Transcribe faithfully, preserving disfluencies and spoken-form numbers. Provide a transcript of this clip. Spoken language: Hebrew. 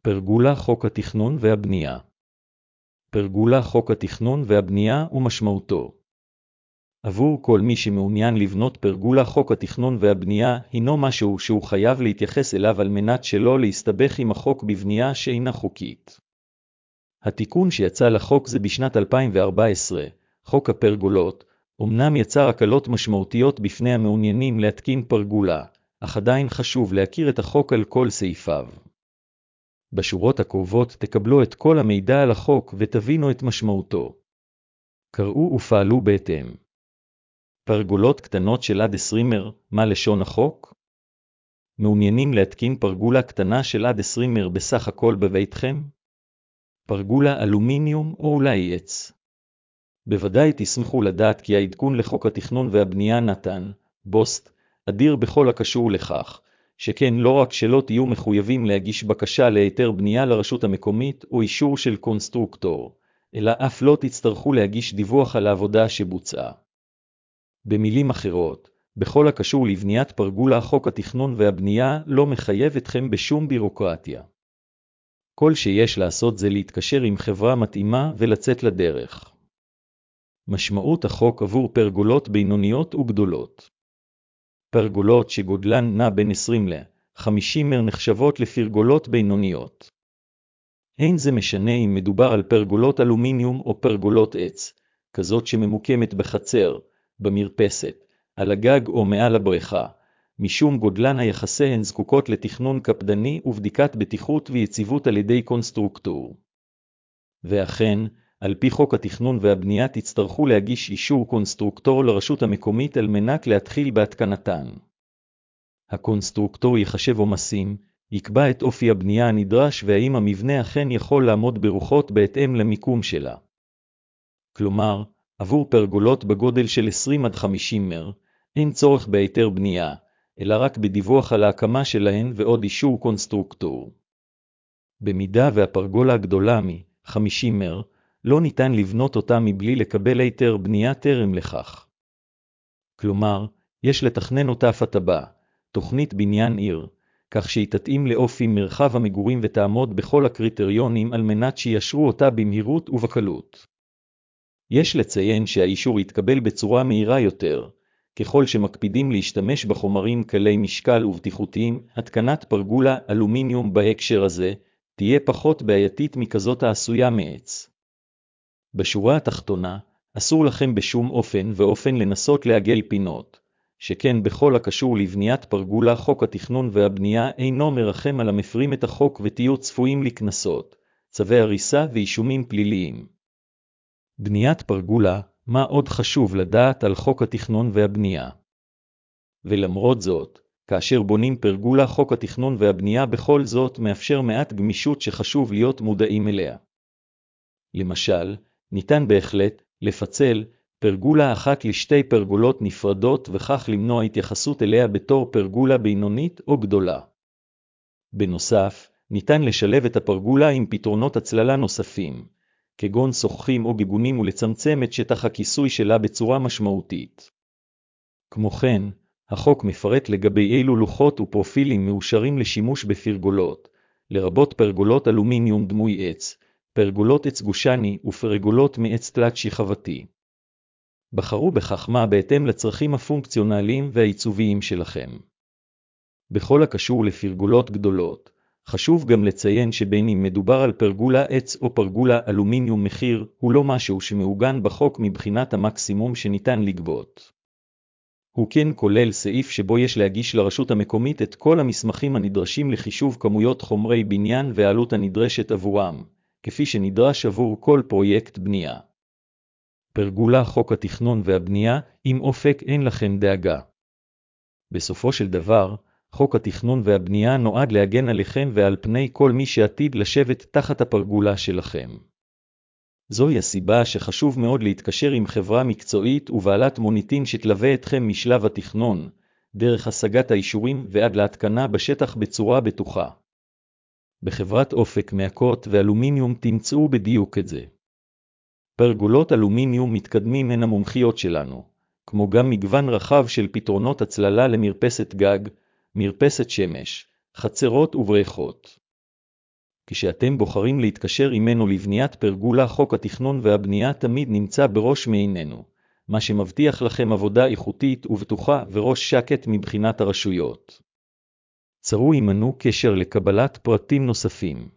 פרגולה חוק התכנון והבנייה. פרגולה חוק התכנון והבנייה ומשמעותו. עבור כל מי שמעוניין לבנות פרגולה, חוק התכנון והבנייה הינו משהו שהוא חייב להתייחס אליו על מנת שלא להסתבך עם החוק בבנייה שאינה חוקית. התיקון שיצא לחוק זה בשנת אלפיים וארבע עשרה, חוק הפרגולות, אמנם יצר הקלות משמעותיות בפני המעוניינים להתקין פרגולה, אך עדיין חשוב להכיר את החוק על כל סעיפיו. בשורות הקרובות תקבלו את כל המידע על החוק ותבינו את משמעותו. קראו ופעלו בהתאם. פרגולות קטנות של עד עשרים מטר, מה לשון החוק? מעוניינים להתקין פרגולה קטנה של עד עשרים מטר בסך הכל בביתכם? פרגולה אלומיניום או אולי עץ? בוודאי תשמחו לדעת כי העדכון לחוק התכנון והבנייה נתן, בוסט, אדיר בכל הקשור לכך, שכן לא רק שלא תהיו מחויבים להגיש בקשה להיתר בנייה לרשות המקומית או אישור של קונסטרוקטור, אלא אף לא תצטרכו להגיש דיווח על העבודה שבוצעה. במילים אחרות, בכל הקשור לבניית פרגולה, חוק התכנון והבנייה לא מחייב אתכם בשום בירוקרטיה. כל שיש לעשות זה להתקשר עם חברה מתאימה ולצאת לדרך. משמעות החוק עבור פרגולות בינוניות וגדולות. פרגולות שגודלן נע בין עשרים ל-חמישים מטר נחשבות לפרגולות בינוניות. אין זה משנה אם מדובר על פרגולות אלומיניום או פרגולות עץ, כזאת שממוקמת בחצר, במרפסת, על הגג או מעל הבריכה, משום גודלן היחסי הן זקוקות לתכנון קפדני ובדיקת בטיחות ויציבות על ידי קונסטרוקטור. ואכן, על פי חוק התכנון והבנייה תצטרכו להגיש אישור קונסטרוקטור לרשות המקומית על מנת להתחיל בהתקנתן. הקונסטרוקטור יחשב עומסים, יקבע את אופי הבנייה הנדרש והאם המבנה אכן יכול לעמוד ברוחות בהתאם למיקום שלה. כלומר, עבור פרגולות בגודל של עשרים עד חמישים מטר, אין צורך בהיתר בנייה, אלא רק בדיווח על ההקמה שלהן ועוד אישור קונסטרוקטור. במידה והפרגולה הגדולה מ-חמישים מטר, לא ניתן לבנות אותה מבלי לקבל היתר בנייה טרם לכך. כלומר, יש לתכנן אותה פתבה, תוכנית בניין עיר, כך שהיא תתאים לאופי מרחב המגורים ותעמוד בכל הקריטריונים על מנת שיאשרו אותה במהירות ובקלות. יש לציין שהאישור יתקבל בצורה מהירה יותר, ככל שמקפידים להשתמש בחומרים קלי משקל ובטיחותיים. התקנת פרגולה אלומיניום בהקשר הזה תהיה פחות בעייתית מכזאת העשויה מעץ. בשורה התחתונה, אסור לכם בשום אופן ואופן לנסות לעגל פינות, שכן בכל הקשור לבניית פרגולה, חוק התכנון והבנייה אינו מרחם על המפרים את החוק ותהיו צפויים לקנסות, צווי הריסה ואישומים פליליים. בניית פרגולה, מה עוד חשוב לדעת על חוק התכנון והבנייה? ולמרות זאת, כאשר בונים פרגולה, חוק התכנון והבנייה בכל זאת מאפשר מעט גמישות שחשוב להיות מודעים אליה. למשל, ניתן בהחלט לפצל פרגולה אחת לשתי פרגולות נפרדות וכך למנוע התייחסות אליה בתור פרגולה בינונית או גדולה. בנוסף, ניתן לשלב את הפרגולה עם פתרונות הצללה נוספים, כגון סוככים או גיגונים ולצמצם את שטח הכיסוי שלה בצורה משמעותית. כמו כן, החוק מפרט לגבי אילו לוחות ופרופילים מאושרים לשימוש בפרגולות, לרבות פרגולות אלומיניום דמוי עץ, פרגולות עץ גושני ופרגולות מעץ תלת שכבתי. בחרו בחכמה בהתאם לצרכים הפונקציונליים והעיצוביים שלכם. בכל הקשור לפרגולות גדולות, חשוב גם לציין שבין אם מדובר על פרגולה עץ או פרגולה אלומיניום, מחיר הוא לא משהו שמעוגן בחוק מבחינת המקסימום שניתן לגבות. הוא כן כולל סעיף שבו יש להגיש לרשות המקומית את כל המסמכים הנדרשים לחישוב כמויות חומרי בניין והעלות הנדרשת עבורם, כפי שנדרש עבור כל פרויקט בנייה. פרגולה, חוק התכנון והבנייה, עם אופק אין לכם דאגה. בסופו של דבר, חוק התכנון והבנייה נועד להגן עליכם ועל פני כל מי שעתיד לשבת תחת הפרגולה שלכם. זוהי הסיבה שחשוב מאוד להתקשר עם חברה מקצועית ובעלת מוניטין שתלווה אתכם משלב התכנון, דרך השגת האישורים ועד להתקנה בשטח בצורה בטוחה. בחברת אופק מעקות ואלומיניום תמצאו בדיוק את זה. פרגולות אלומיניום מתקדמים הן המומחיות שלנו, כמו גם מגוון רחב של פתרונות הצללה למרפסת גג, מרפסת שמש, חצרות ובריכות. כשאתם בוחרים להתקשר עמנו לבניית פרגולה, חוק התכנון והבנייה תמיד נמצא בראש מעיננו, מה שמבטיח לכם עבודה איכותית ובטוחה וראש שקט מבחינת הרשויות. צרו עמנו קשר לקבלת פרטים נוספים.